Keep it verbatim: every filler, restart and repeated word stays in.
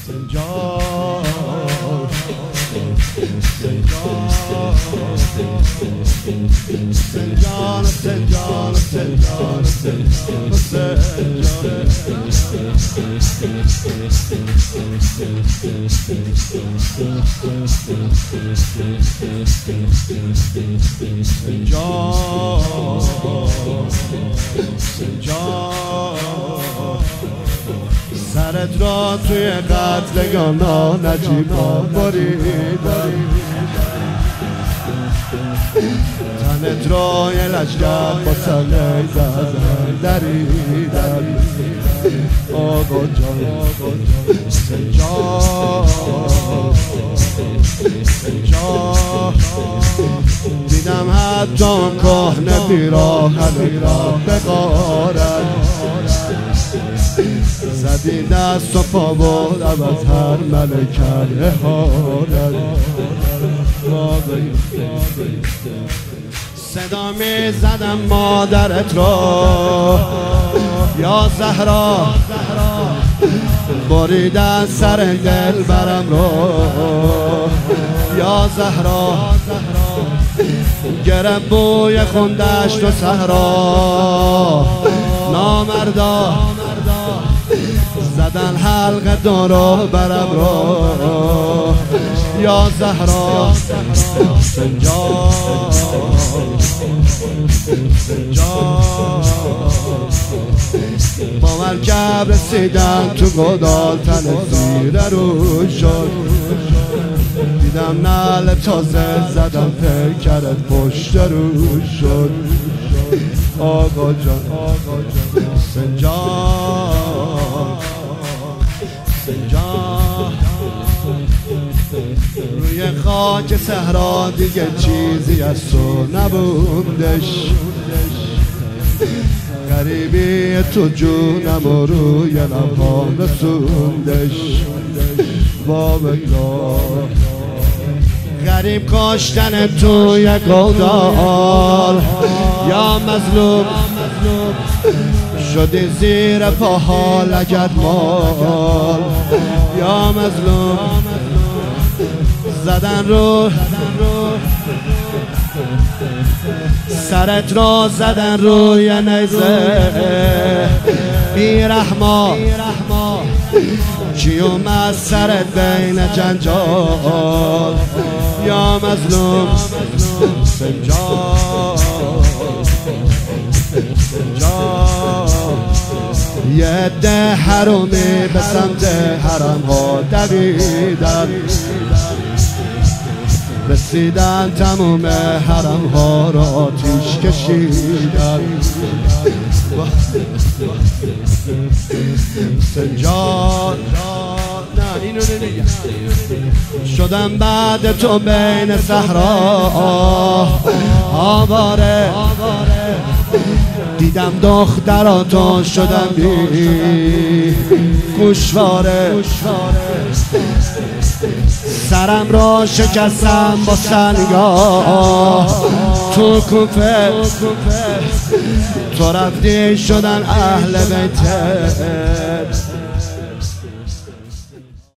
سنجار سنجار سنجار سنجار سرت را توی قتلگانا نجیبا بریدن، تنت را یه لشگر با سله زدن دریدن. آقا جان سنجار سنجار دیدم حتی کهنه پیراهن را بقارن، زدی دست و پا بودم از هر ملکن احارت. صدا می زدم مادرت را یا زهرا، بریدن سر دل برم را یا زهرا، گرم بوی خوندشت و صحرا. نامردا زدن حلقه دارو برم را یا زهرا. سنجار سنجار با مرکب رسیدن تو گودال، تن زیر رو شد. دیدم نعل تازه زدم پیکرت پشت رو شد. آقا جان آقا جان سنجار سنجار روی خاک صحرا دیگه چیزی از تو نبودش. غریبی تو جونم و روی لبام رسوندش. بابا غریب کاشتن تو یک گودال یا مظلوم، شدی زیر پاها لگد مال یا مظلوم. زدن رو سرت را زدن روی نیزه بیرحما، چی اومد سرت بین جنجال یا مظلوم. سنجار سنجار یه عده حرومی به سمت حرم ها دویدن، رسیدن تموم حرم ها را آتیش کشیدن. سنجار نه اینو نمیگم، شدم بعد تو بین صحرا آواره. دیدم دختراتو شدم بی گوشواره. سرم را شکستم با سنگاه تو کوفه، تو رفتی شدن اهل بیتت